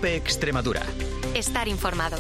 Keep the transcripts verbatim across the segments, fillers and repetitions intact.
COPE Extremadura. Estar informado.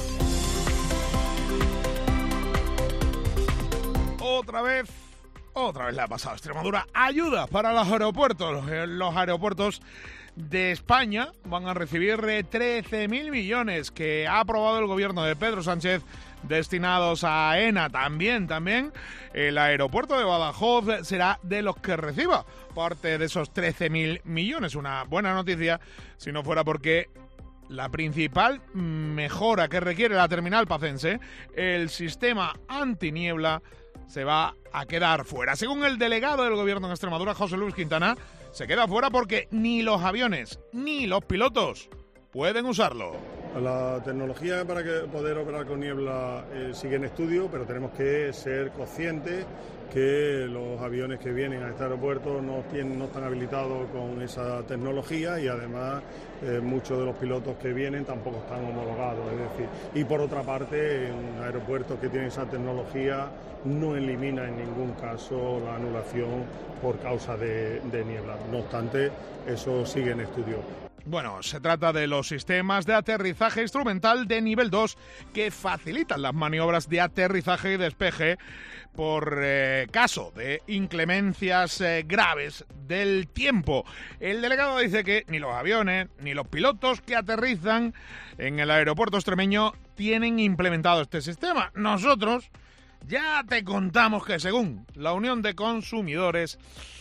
Otra vez, otra vez le ha pasado a Extremadura. Ayuda para los aeropuertos. Los aeropuertos de España van a recibir trece mil millones que ha aprobado el gobierno de Pedro Sánchez destinados a AENA. También, también el aeropuerto de Badajoz será de los que reciba parte de esos trece mil millones. Una buena noticia si no fuera porque la principal mejora que requiere la terminal pacense, el sistema antiniebla, se va a quedar fuera. Según el delegado del gobierno en Extremadura, José Luis Quintana, se queda fuera porque ni los aviones ni los pilotos pueden usarlo. La tecnología para que poder operar con niebla eh, sigue en estudio, pero tenemos que ser conscientes que los aviones que vienen a este aeropuerto no, tienen, no están habilitados con esa tecnología y además eh, muchos de los pilotos que vienen tampoco están homologados. Es decir, y por otra parte, un aeropuerto que tiene esa tecnología no elimina en ningún caso la anulación por causa de, de niebla. No obstante, eso sigue en estudio. Bueno, se trata de los sistemas de aterrizaje instrumental de nivel dos que facilitan las maniobras de aterrizaje y despeje por eh, caso de inclemencias eh, graves del tiempo. El delegado dice que ni los aviones ni los pilotos que aterrizan en el aeropuerto extremeño tienen implementado este sistema. Nosotros ya te contamos que según la Unión de Consumidores,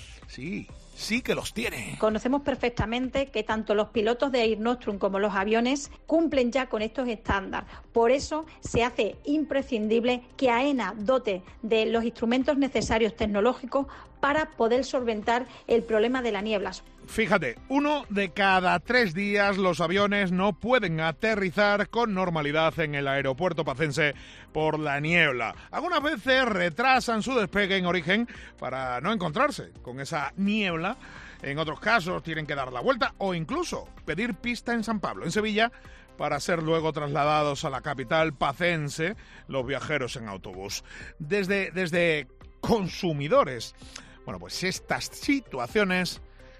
sí, sí que los tiene. Conocemos perfectamente que tanto los pilotos de Air Nostrum como los aviones cumplen ya con estos estándares. Por eso se hace imprescindible que AENA dote de los instrumentos necesarios tecnológicos para poder solventar el problema de la niebla. Fíjate, uno de cada tres días los aviones no pueden aterrizar con normalidad en el aeropuerto pacense por la niebla. Algunas veces retrasan su despegue en origen para no encontrarse con esa niebla. En otros casos tienen que dar la vuelta o incluso pedir pista en San Pablo, en Sevilla, para ser luego trasladados a la capital pacense los viajeros en autobús. Desde, desde Consumidores, bueno, pues estas situaciones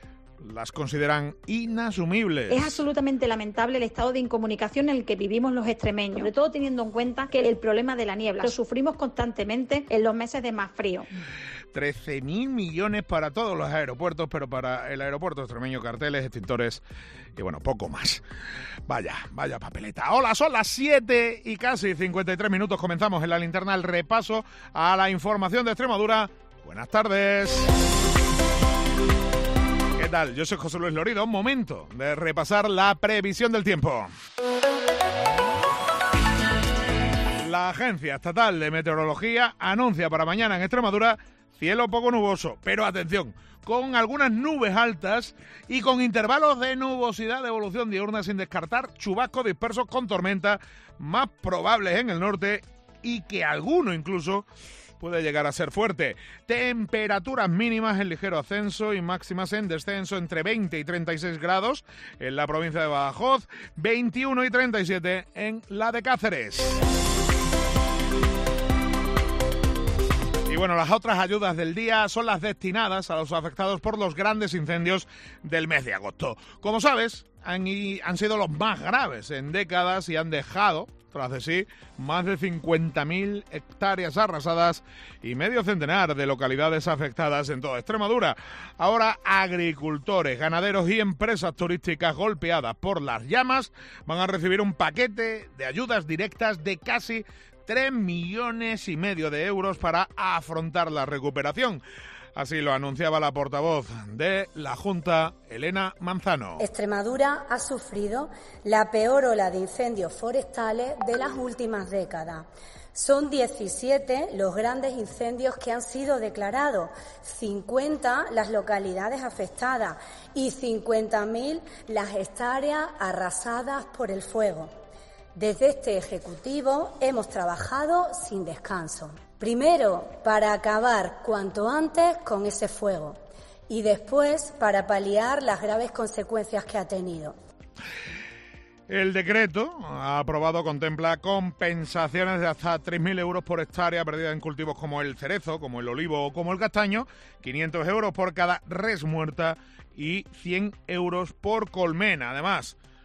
las consideran inasumibles. Es absolutamente lamentable el estado de incomunicación en el que vivimos los extremeños, sobre todo teniendo en cuenta que el problema de la niebla lo sufrimos constantemente en los meses de más frío. trece mil millones para todos los aeropuertos, pero para el aeropuerto extremeño carteles, extintores y bueno, poco más. Vaya, vaya papeleta. Hola, son las siete y casi cincuenta y tres minutos. Comenzamos en la linterna el repaso a la información de Extremadura. Buenas tardes. ¿Qué tal? Yo soy José Luis Lorido. Momento de repasar la previsión del tiempo. La Agencia Estatal de Meteorología anuncia para mañana en Extremadura cielo poco nuboso, pero atención, con algunas nubes altas y con intervalos de nubosidad de evolución diurna, sin descartar chubascos dispersos con tormenta más probables en el norte y que alguno incluso puede llegar a ser fuerte. Temperaturas mínimas en ligero ascenso y máximas en descenso entre veinte y treinta y seis grados en la provincia de Badajoz, veintiuno y treinta y siete en la de Cáceres. Y bueno, las otras ayudas del día son las destinadas a los afectados por los grandes incendios del mes de agosto. Como sabes, han, han sido los más graves en décadas y han dejado tras de sí más de cincuenta mil hectáreas arrasadas y medio centenar de localidades afectadas en toda Extremadura. Ahora agricultores, ganaderos y empresas turísticas golpeadas por las llamas van a recibir un paquete de ayudas directas de casi tres millones y medio de euros para afrontar la recuperación. Así lo anunciaba la portavoz de la Junta, Elena Manzano. Extremadura ha sufrido la peor ola de incendios forestales de las últimas décadas. Son diecisiete los grandes incendios que han sido declarados, cincuenta las localidades afectadas y cincuenta mil las hectáreas arrasadas por el fuego. Desde este Ejecutivo hemos trabajado sin descanso. Primero, para acabar cuanto antes con ese fuego y después para paliar las graves consecuencias que ha tenido. El decreto aprobado contempla compensaciones de hasta tres mil euros por hectárea perdida en cultivos como el cerezo, como el olivo o como el castaño, quinientos euros por cada res muerta y cien euros por colmena. Además,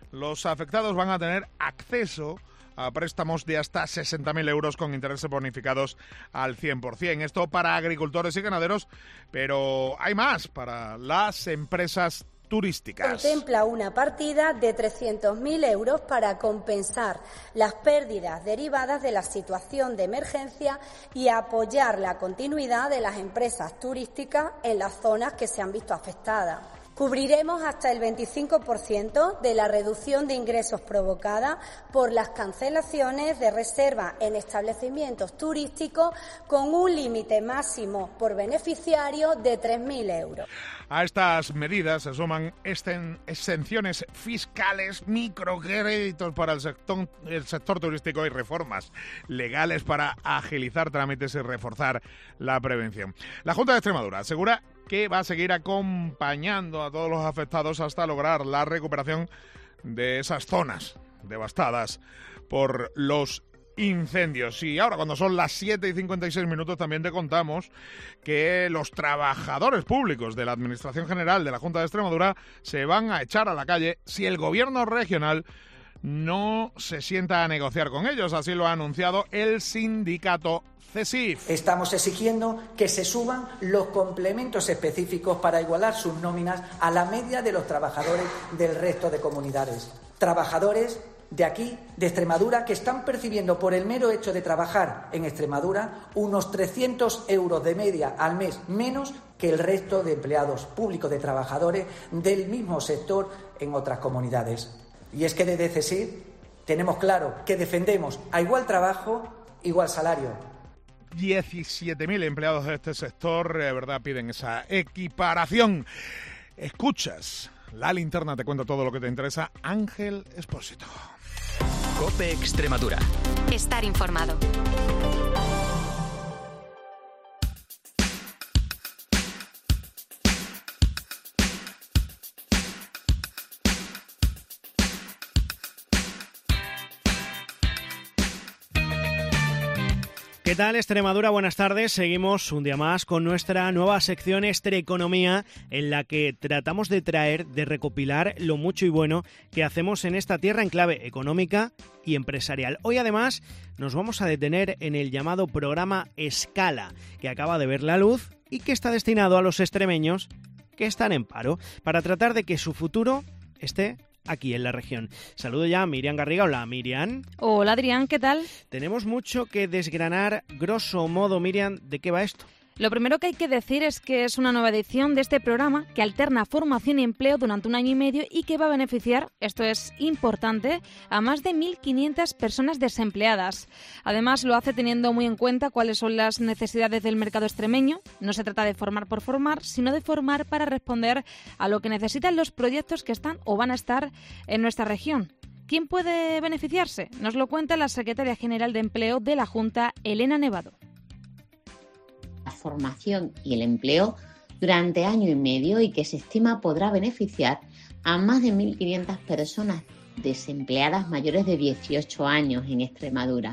los afectados van a tener acceso a préstamos de hasta sesenta mil euros con intereses bonificados al cien por ciento. Esto para agricultores y ganaderos, pero hay más para las empresas turísticas. Contempla una partida de trescientos mil euros para compensar las pérdidas derivadas de la situación de emergencia y apoyar la continuidad de las empresas turísticas en las zonas que se han visto afectadas. Cubriremos hasta el veinticinco por ciento de la reducción de ingresos provocada por las cancelaciones de reserva en establecimientos turísticos con un límite máximo por beneficiario de tres mil euros. A estas medidas se suman exten- exenciones fiscales, microcréditos para el sector, el sector turístico y reformas legales para agilizar trámites y reforzar la prevención. La Junta de Extremadura asegura que va a seguir acompañando a todos los afectados hasta lograr la recuperación de esas zonas devastadas por los incendios. Y ahora, cuando son las siete y cincuenta y seis minutos, también te contamos que los trabajadores públicos de la Administración General de la Junta de Extremadura se van a echar a la calle si el gobierno regional no se sienta a negociar con ellos. Así lo ha anunciado el sindicato CESIF. Estamos exigiendo que se suban los complementos específicos para igualar sus nóminas a la media de los trabajadores del resto de comunidades. Trabajadores de aquí, de Extremadura, que están percibiendo por el mero hecho de trabajar en Extremadura unos trescientos euros de media al mes menos que el resto de empleados públicos, de trabajadores del mismo sector en otras comunidades. Y es que desde CESIF tenemos claro que defendemos a igual trabajo, igual salario. diecisiete mil empleados de este sector, de verdad, piden esa equiparación. Escuchas La Linterna, te cuenta todo lo que te interesa. Ángel Expósito. COPE Extremadura. Estar informado. ¿Qué tal, Extremadura? Buenas tardes. Seguimos un día más con nuestra nueva sección Extraeconomía, en la que tratamos de traer, de recopilar lo mucho y bueno que hacemos en esta tierra en clave económica y empresarial. Hoy, además, nos vamos a detener en el llamado programa Escala, que acaba de ver la luz y que está destinado a los extremeños que están en paro, para tratar de que su futuro esté aquí en la región. Saludo ya a Miriam Garriga. Hola, Miriam. Hola, Adrián, ¿qué tal? Tenemos mucho que desgranar. Grosso modo, Miriam, ¿de qué va esto? Lo primero que hay que decir es que es una nueva edición de este programa que alterna formación y empleo durante un año y medio y que va a beneficiar, esto es importante, a más de mil quinientas personas desempleadas. Además, lo hace teniendo muy en cuenta cuáles son las necesidades del mercado extremeño. No se trata de formar por formar, sino de formar para responder a lo que necesitan los proyectos que están o van a estar en nuestra región. ¿Quién puede beneficiarse? Nos lo cuenta la secretaria general de Empleo de la Junta, Elena Nevado. La formación y el empleo durante año y medio y que se estima podrá beneficiar a más de mil quinientas personas desempleadas mayores de dieciocho años en Extremadura.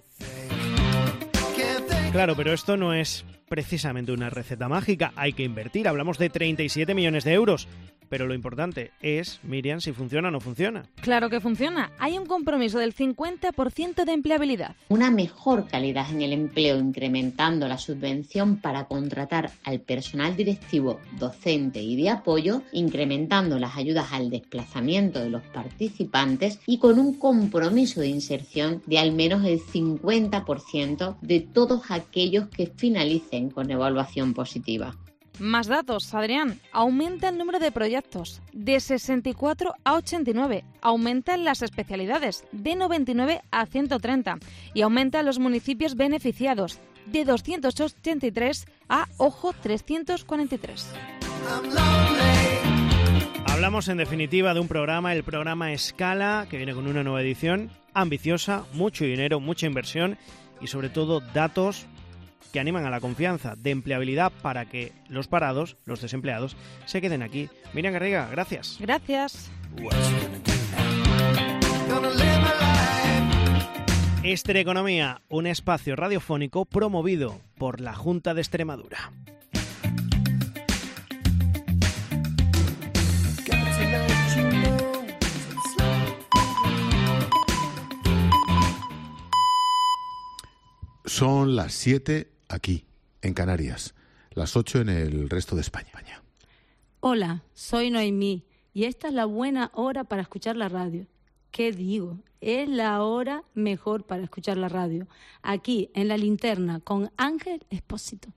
Claro, pero esto no es precisamente una receta mágica. Hay que invertir. Hablamos de treinta y siete millones de euros. Pero lo importante es, Miriam, si funciona o no funciona. Claro que funciona. Hay un compromiso del cincuenta por ciento de empleabilidad. Una mejor calidad en el empleo, incrementando la subvención para contratar al personal directivo, docente y de apoyo, incrementando las ayudas al desplazamiento de los participantes y con un compromiso de inserción de al menos el cincuenta por ciento de todos aquellos que finalicen con evaluación positiva. Más datos, Adrián. Aumenta el número de proyectos de sesenta y cuatro a ochenta y nueve. Aumentan las especialidades de noventa y nueve a ciento treinta. Y aumentan los municipios beneficiados de doscientos ochenta y tres a, ojo, trescientos cuarenta y tres. Hablamos en definitiva de un programa, el programa Escala, que viene con una nueva edición ambiciosa, mucho dinero, mucha inversión y sobre todo datos que animan a la confianza de empleabilidad para que los parados, los desempleados, se queden aquí. Miriam Garriga, gracias. Gracias. Extraeconomía, un espacio radiofónico promovido por la Junta de Extremadura. Son las siete aquí, en Canarias, las ocho en el resto de España. Hola, soy Noemí y esta es la buena hora para escuchar la radio. ¿Qué digo? Es la hora mejor para escuchar la radio. Aquí, en La Linterna, con Ángel Expósito.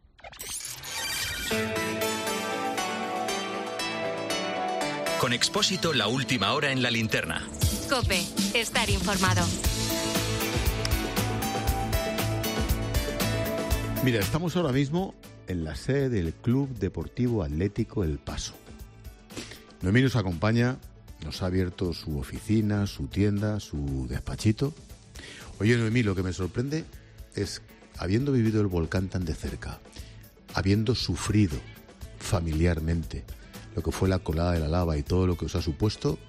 Con Expósito, la última hora en La Linterna. COPE, estar informado. Mira, estamos ahora mismo en la sede del Club Deportivo Atlético El Paso. Noemí nos acompaña, nos ha abierto su oficina, su tienda, su despachito. Oye, Noemí, lo que me sorprende es, habiendo vivido el volcán tan de cerca, habiendo sufrido familiarmente lo que fue la colada de la lava y todo lo que os ha supuesto,